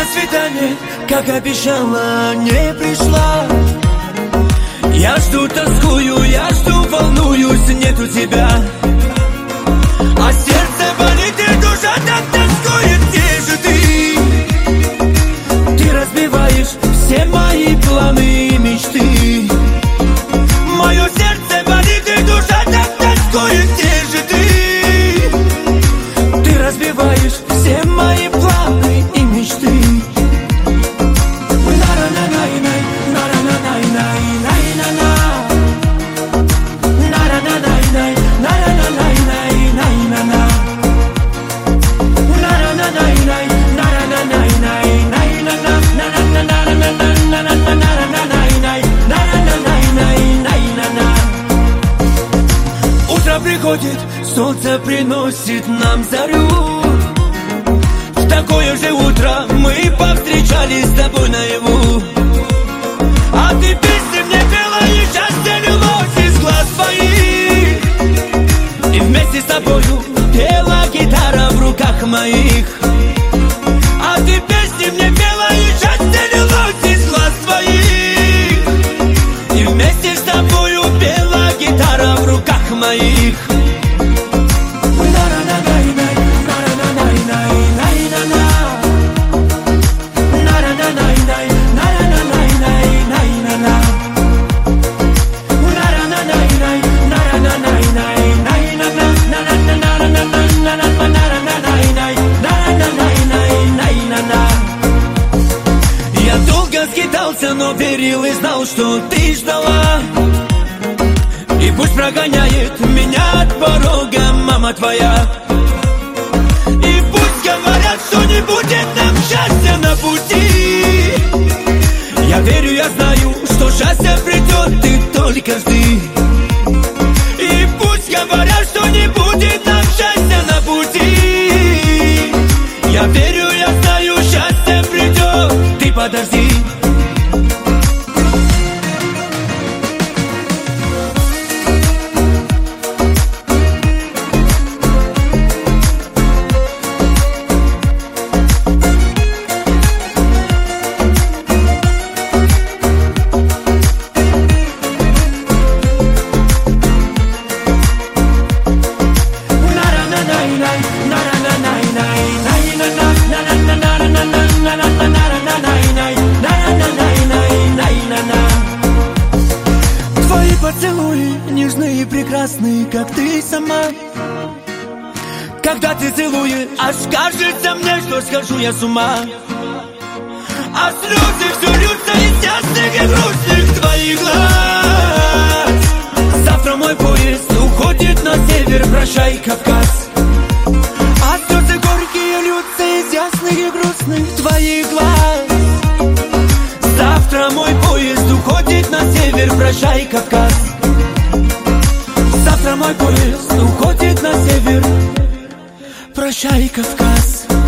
на свидание, как обещала, не пришла. Я жду, тоскую, я жду, волнуюсь, нету тебя. А сердце болит и душа так тоскует, где же ты? Ты разбиваешь все мои планы и мечты. Мое сердце болит и душа так тоскует, где же ты? Ты разбиваешь все мои планы и мечты. Утро приходит, солнце приносит нам зарю. В такое же утро мы повстречались с тобой наяву. А ты песни мне пела, и счастье лилось из глаз твоих. И вместе с тобою пела гитара в руках моих. А ты песни мне пела, и счастье лилось из глаз твоих. И вместе с тобою пела гитара в руках моих. Я долго скитался, но верил и знал, что ты ждала. И пусть прогоняет меня от порога мама твоя. И пусть говорят, что не будет нам счастья на пути. Я верю, я знаю, что счастье придет, ты только жди. И пусть говорят, что не будет нам счастья на пути. Я верю, я знаю, счастье придет, ты подожди. Твои поцелуи нежные и прекрасные, как ты сама. Когда ты целуешь, аж кажется мне, что схожу я с ума. А слезы все льются из ясных и грустных твоих глаз. Завтра мой поезд уходит на север, прощай, Кавказ. А слезы горькие льются из ясных и грустных твоих глаз. Завтра мой поезд уходит на север, прощай, Кавказ. Завтра мой поезд уходит на север, прощай, Кавказ.